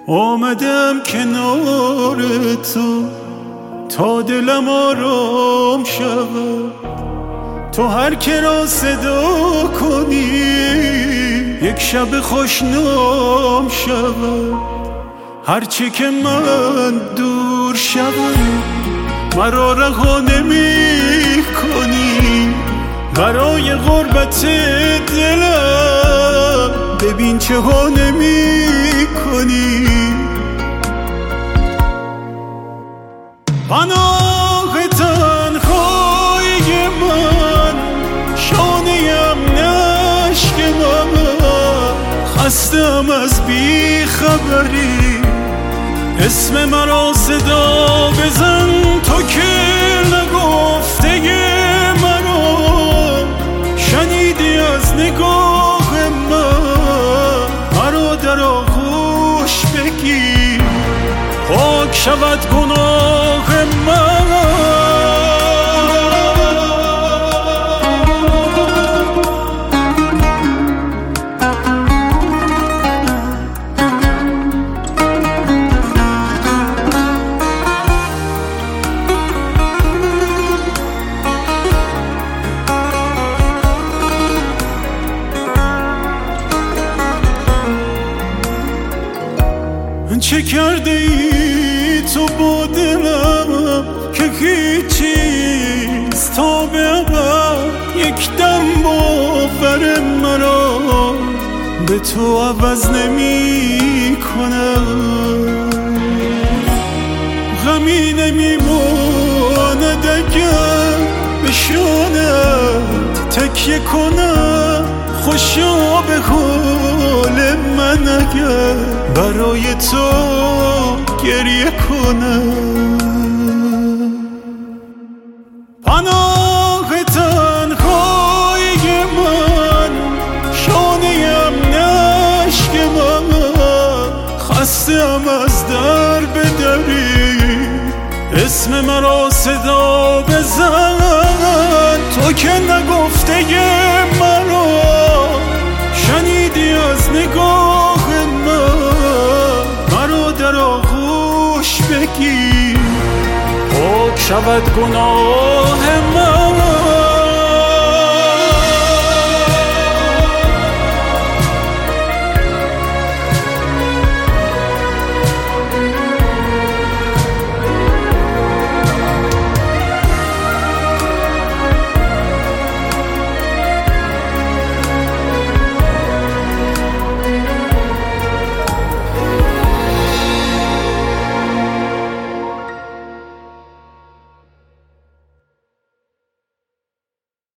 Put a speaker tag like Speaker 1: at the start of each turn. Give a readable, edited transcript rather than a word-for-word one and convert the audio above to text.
Speaker 1: آمدم کنار تو تا دلم آرام شود. تو هر که را صدا کنی یک شب خوشنام شود. هرچه که من دور شوم مرا رها نمی کنی. برای غربت دلم ببین چه ها نمی کنی. پناه تنهایی من شانه‌ام نشک من. خستم از بی خبری اسم مرا صدا بزن. تو که نگفته مرا شنیدی از نگاه من. مرا در آغوش بگیر پاک شود گناه من. چه کرده ای تو با دلم که هیچیز تا به ابد یک دم باور مرا به تو عوض نمی کنم. غمی نمی ماند اگر به شانت تکیه کنم. خوشا به حال من اگر برای تو گریه کنم. پناه تنهایی من شانه‌ام نشک من. خستم از در به دری اسم مرا صدا بزن. تو که نگفته مرا شنیدی از نگاه من. مرا در آغوش بگیر پاک شود گناه من.